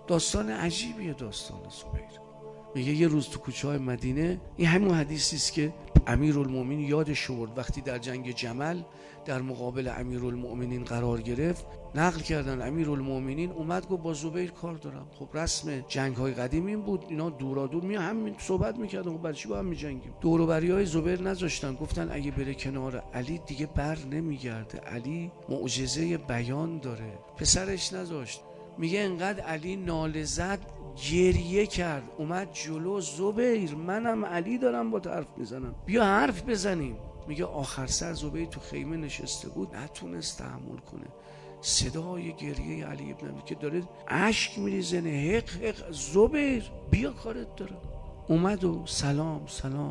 داستان عجیبیه داستان زبیر. میگه یه روز تو کوچه های مدینه، این همون حدیثی است که امیرالمومنین یادش آورد وقتی در جنگ جمل در مقابل امیرالمومنین قرار گرفت، نقل کردن امیرالمومنین اومد گفت با زبیر کار دارم. خب رسم جنگ های قدیم این بود، اینا دورا دور می همین صحبت میکردن، خب برای چی با هم میجنگیم؟ دور و بری های زبیر نذاشتن، گفتن اگه بره کنار علی دیگه بر نمیگرده، علی معجزه بیان داره. پسرش نذاشت. میگه انقدر علی ناله زد، گریه کرد، اومد جلو، زبیر منم علی دارم با تو حرف میزنم، بیا حرف بزنیم. میگه آخر سر زبیر تو خیمه نشسته بود، نتونست تحمل کنه صدای گریه علی ابن ابی که داره اشک میریزه، حق حق زبیر بیا کارت دارم. اومد و سلام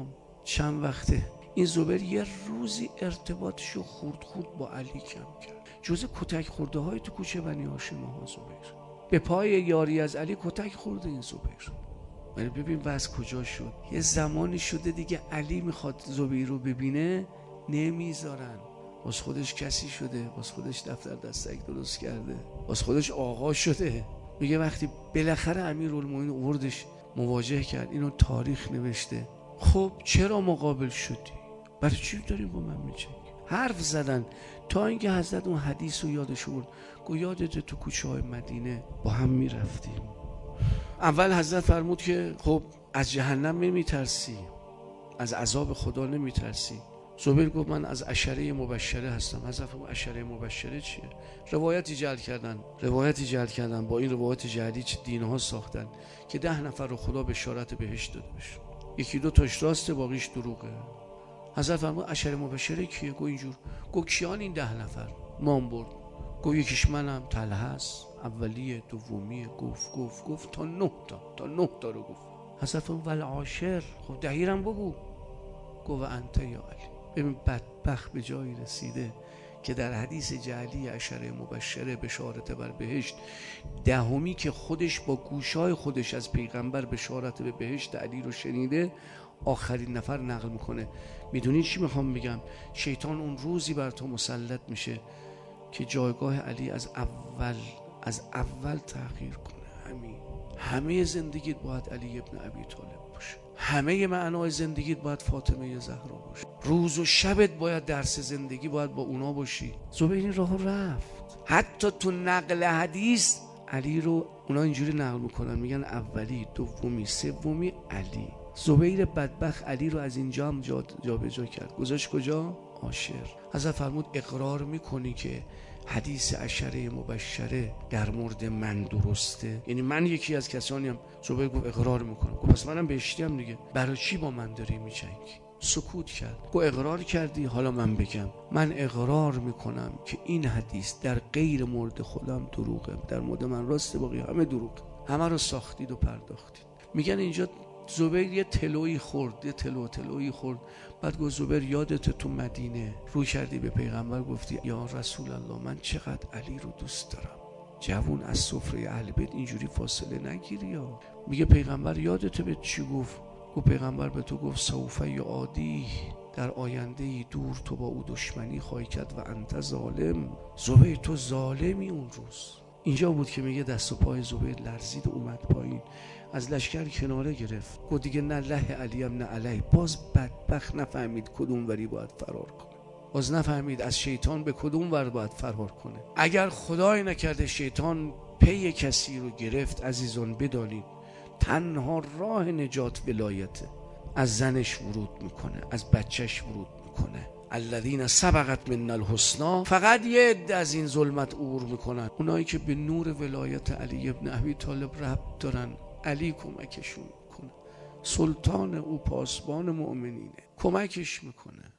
چند وقته این زبیر یه روزی ارتباطشو خورد با علی کم کرد. جز کتک خورده های تو کوچه بنی هاشم ها زبیر. به پای یاری از علی کتک خورده این زبیر. ولی ببین وضع کجا شد. یه زمانی شده دیگه علی میخواد زبیر رو ببینه نمیذارن. باز خودش کسی شده، باز خودش دفتر دستک درست کرده، باز خودش آقا شده. میگه وقتی بالاخره امیرالمومنین آوردش مواجه کرد، اینو تاریخ نوشته. خب چرا مقابل شدی؟ برای چی داری با من میجنگی؟ حرف زدن تا اینکه حضرت اون حدیث رو یادش آورد. گو یادت تو کوچه های مدینه با هم میرفتیم. اول حضرت فرمود که خب از جهنم نمیترسی، از عذاب خدا نمیترسی؟ زبیر گفت من از عشره مبشره هستم. حضرت فرمود عشره مبشره چیه؟ روایتی جعل کردن با این روایت جعلی چه دینها ساختن که 10 نفر رو خدا بشارت بهشت داده بشه، یکی 2 تاش راسته باقیش دروغه. حضرت فرمود عشره مبشره کیه؟ گفت اینجور. گفت کیان این 10 نفر؟ نام برد. گفت یکیش منم، طلحه است، اولیه، دومیه، گفت تا 9 تا رو گفت. حضرت فرمود والعاشر، خب دهیرم بگو. گفت انت یا علی. ببین بدبخت به جایی رسیده که در حدیث جعلی عشره مبشره بشارت بر بهشت، 10می که خودش با گوشای خودش از پیغمبر بشارت به بهشت علی رو شنیده، آخرین نفر نقل میکنه. میدونی چی میخوام بگم؟ شیطان اون روزی بر تو مسلط میشه که جایگاه علی از اول تغییر کنه. همه زندگیت باید علی ابن ابی طالب باشه، همه معنای زندگیت باید فاطمه زهرا باشه، روز و شبت باید درس زندگی باید با اونا باشی. زبیر این راه رفت. حتی تو نقل حدیث علی رو اونا اینجوری نقل میکنن، میگن اولی، دومی، سومی علی. زبیر بدبخت علی رو از اینجا هم جابجا کرد، گذاشت کجا؟ عاشر. حضرت فرمود اقرار میکنی که حدیث عشره مبشره در مورد من درسته؟ یعنی من یکی از کسانی هم. زبیر گفت اقرار میکنم. گفت پس منم بهشتی ام دیگه، برای چی با من داری میجنگی؟ سکوت کرد. گفت اقرار کردی، حالا من بگم. من اقرار میکنم که این حدیث در غیر مورد خودم دروغه، در مورد من راسته، باقی همه دروغ، همه رو ساختید و پرداختید. میگن اینجا زبیر یه تلویی خورد. بعد گفت زبیر یادت تو مدینه رو کردی به پیغمبر گفتی یا رسول الله من چقدر علی رو دوست دارم، جوون از سفره اهل بیت اینجوری فاصله نگیری یا. میگه پیغمبر یادت به چی گفت؟ گفت پیغمبر به تو گفت سوف یعادی، در آینده ای دور تو با او دشمنی خواهی کرد و انت ظالم. زبیر تو ظالمی اون روز. اینجا بود که میگه دست و پای زبیر لرزید و اومد پایین، از لشکر کناره گرفت. گفت دیگه نه له علیم نه علی. باز بدبخت نفهمید کدوم وری باید فرار کنه، باز نفهمید از شیطان به کدوم ور باید فرار کنه. اگر خدای نکرده شیطان پی کسی رو گرفت، عزیزان بدانید تنها راه نجات ولایته. از زنش ورود میکنه، از بچهش ورود میکنه. الذین سبقت من الحسنا، فقط یه عده از این ظلمت عبور میکنن، اونایی که به نور ولایت علی ابن ابی طالب ربط دارن. علی کمکشون میکنه، سلطان او، پاسبان مؤمنینه، کمکش میکنه.